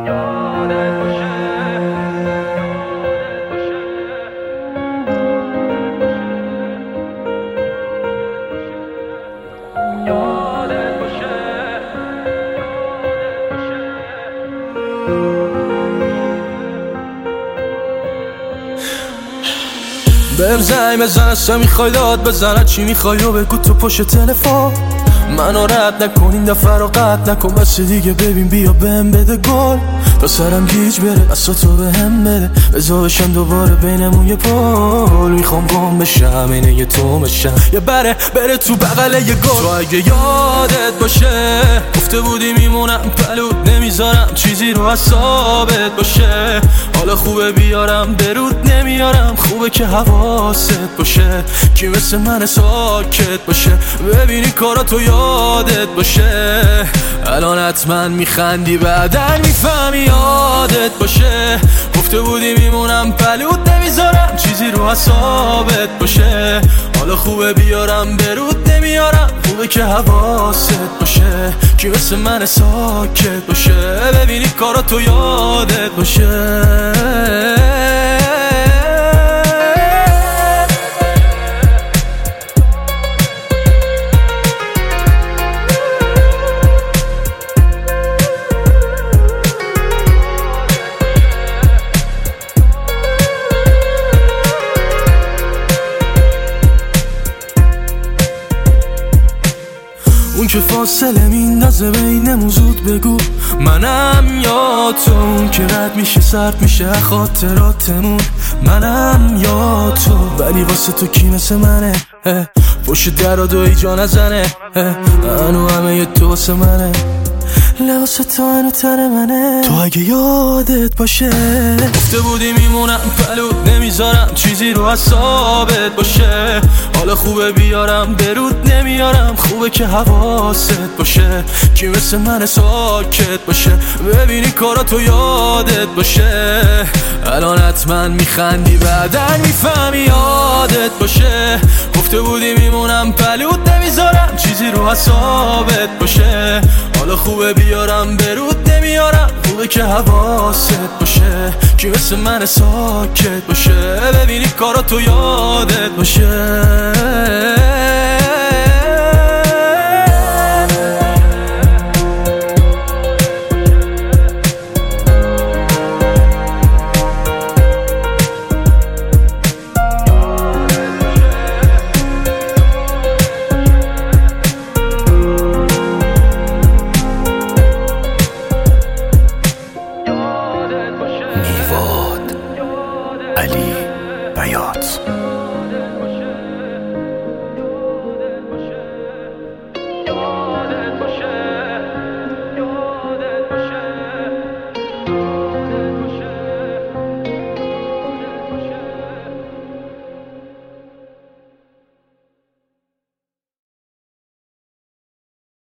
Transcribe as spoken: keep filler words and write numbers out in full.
بهم زنگ بزن اصلا میخوای داد بزن چی میخوای و بگو تو پشت تلفن منو رد نکن این دفعه رو قطع نکن بس دیگه ببین بیا بهم بده گل تا سرم گیج بره بسا تو بهم بده بزا بشم دوباره بینمون یه پول میخوام گم بشم اینه یه تو مشم یه بره بره تو بغل یه گل تو اگه یادت باشه گفته بودی میمونم پلود نمیذارم چیزی رو حسابت باشه حالا خوبه بیارم درود نمیارم خوبه که حواست باشه کی مثل من ساکت باشه ببینی کارا تو یادت باشه الان حتما میخندی بعدن میفهمی یادت باشه گفته بودی میمونم پلود نمیذارم چیزی رو حسابت باشه حالا خوبه بیارم برود نمیارم خوبه که حواست باشه کی مثل من ساکت باشه ببینی کارا تو یادت باشه اون که فاصله میندازه بینمون زود بگو منم یا تو اون که رد میشه سرد میشه خاطراتمون منم یا تو ولی واسه تو کی مثل منه پشت در و دوی جا نزنه هنو همه یه تو واسه منه لباس تو هنو تن منه تو اگه یادت باشه گفته بودی میمونم پلود نمیذارم چیزی رو حسابت باشه حالا خوبه بیارم درود نمیارم خوبه که حواست باشه کی مثل من ساکت باشه ببینی کارا تو یادت باشه الان حتما میخندی بعدن میفهمی یادت باشه گفته بودی میمونم پلود نمیذارم چیزی رو حسابت باشه حالا خوبه بیارم برود نمیارم خوبه که حواست باشه کی مثل من ساکت باشه ببینی کارا تو یادت باشه علی بیات.